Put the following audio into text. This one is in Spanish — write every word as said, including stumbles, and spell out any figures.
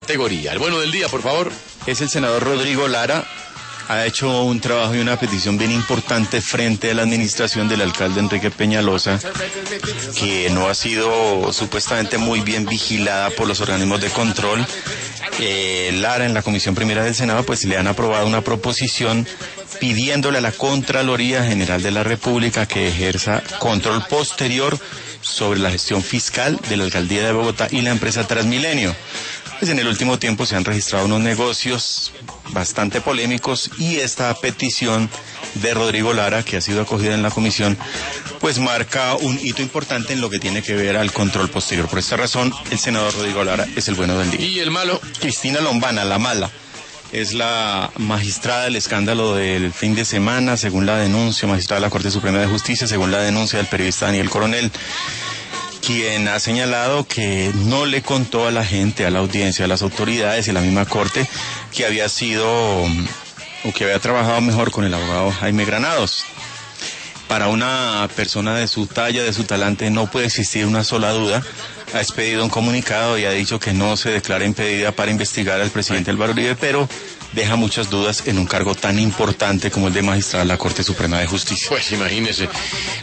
Categoría. El bueno del día, por favor. Es el senador Rodrigo Lara. Ha hecho un trabajo y una petición bien importante frente a la administración del alcalde Enrique Peñalosa, que no ha sido supuestamente muy bien vigilada por los organismos de control. Eh, Lara, en la Comisión Primera del Senado, pues le han aprobado una proposición pidiéndole a la Contraloría General de la República que ejerza control posterior sobre la gestión fiscal de la alcaldía de Bogotá y la empresa Transmilenio. Pues en el último tiempo se han registrado unos negocios bastante polémicos y esta petición de Rodrigo Lara, que ha sido acogida en la comisión, pues marca un hito importante en lo que tiene que ver al control posterior. Por esta razón, el senador Rodrigo Lara es el bueno del día. ¿Y el malo? Cristina Lombana, la mala, es la magistrada del escándalo del fin de semana, según la denuncia, magistrada de la Corte Suprema de Justicia, según la denuncia del periodista Daniel Coronel, quien ha señalado que no le contó a la gente, a la audiencia, a las autoridades y a la misma corte que había sido o que había trabajado mejor con el abogado Jaime Granados. Para una persona de su talla, de su talante, no puede existir una sola duda. Ha expedido un comunicado y ha dicho que no se declara impedida para investigar al presidente Álvaro Uribe, pero deja muchas dudas en un cargo tan importante como el de magistrada de la Corte Suprema de Justicia. Pues imagínese.